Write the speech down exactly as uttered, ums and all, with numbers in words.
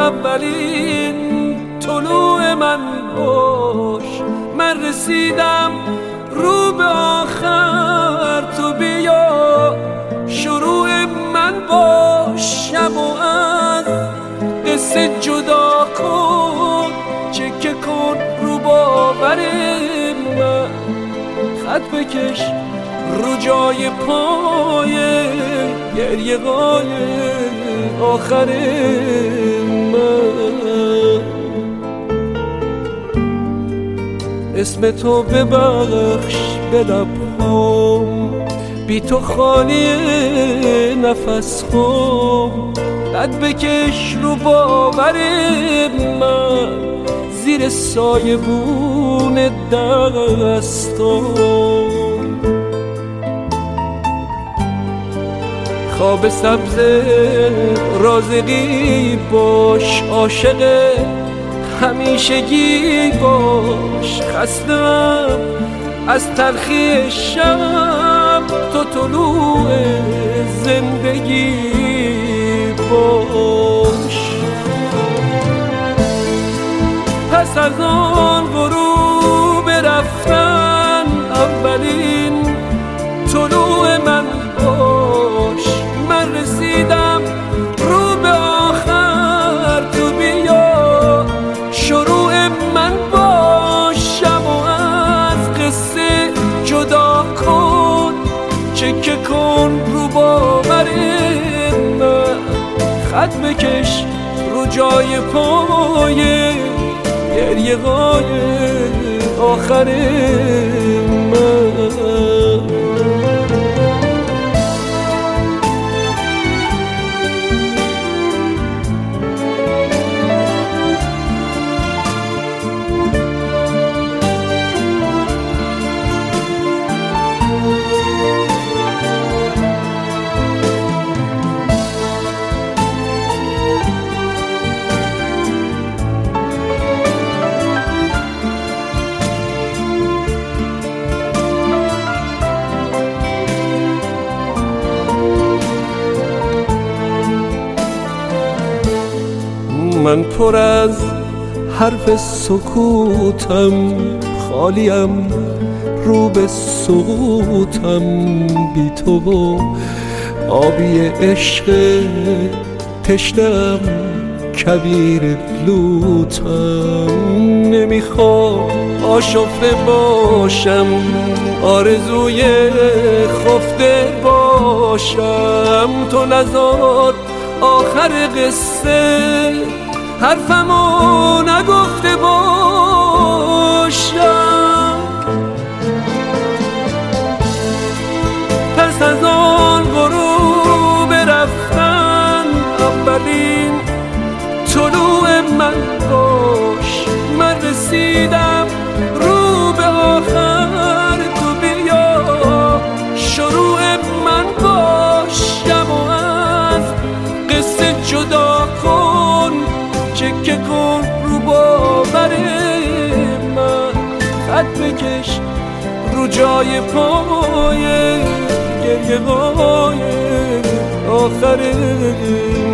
اولین طلوع من باش، من رسیدم رو به آخر، تو بیا شروع من باش. شب و از قصه جدا کن، چکه کن رو باور من، خط بکش رو جای پای گریه های آخر من. اسم تو ببخش به لبهام، بی تو خالی نفس خام، قد بکش رو باور من، زیر سایه بون دستام. خواب سبز رازقی باش، عاشق همیشگی باش، خستم از تلخی شب، تو طلوع زندگی باش. پس از آن غروب رفتن، اولین طلوع من باش، من رسیدم رو به آخر، تو بیا شروع من باش. شب و از قصه جدا کن، چکه کن رو باور من، خط بکش رو جای پای گریه های آخر من. من پر از حرف سکوتم، خالیم رو به سقوطم، بی تو و آبی عشق تشنم، کویر لوتم. نمیخوام آشفته باشم، آرزوی خفته باشم، تو نذار آخر قصه حرفمو نگفته باشم. پس از آن غروب رفتن، اولین طلوع من باش، من رسیدم رو به آخر، تو بیا شروع من باش. شب و از قصه جدا کن، چکه کن رو باور من، خط بکش رو جای پای گریه های آخر